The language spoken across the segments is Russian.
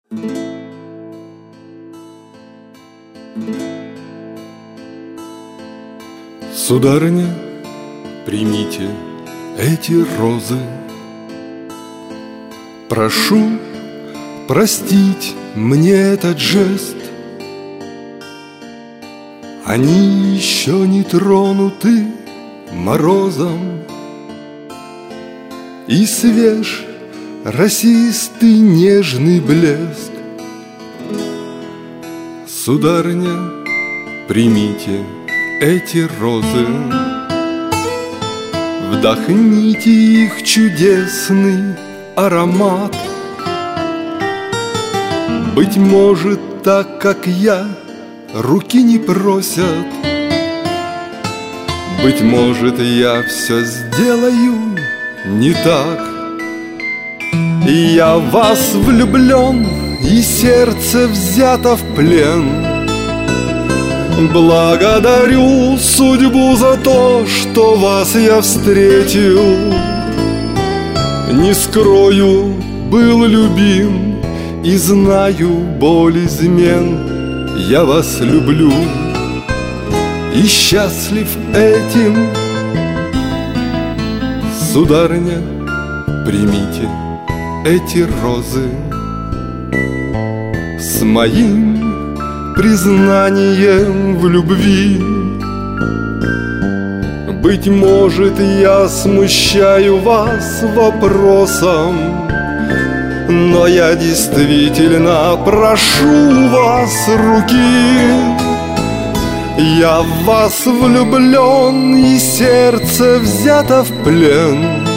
Сударыня, примите эти розы. Прошу простить мне этот жест. Они еще не тронуты морозом, и свеж росистый нежный блеск. Сударыня, примите эти розы, вдохните их чудесный аромат. Быть может, так как я, руки не просят. Быть может, я все сделаю не так. Я в вас влюблен, и сердце взято в плен. Благодарю судьбу за то, что вас я встретил. Не скрою, был любим и знаю боль измен. Я вас люблю и счастлив этим. Сударыня, примите эти розы с моим признанием в любви. Быть может, я смущаю вас вопросом, но я действительно прошу вас руки. Я в вас влюблен, и сердце взято в плен.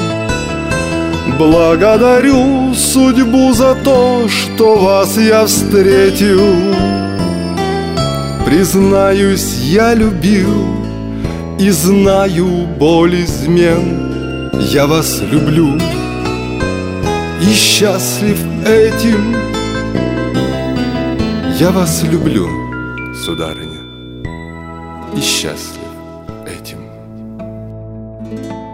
Благодарю судьбу за то, что вас я встретил. Признаюсь, я любил и знаю боль измен. Я вас люблю и счастлив этим. Я вас люблю, сударыня, и счастлив этим.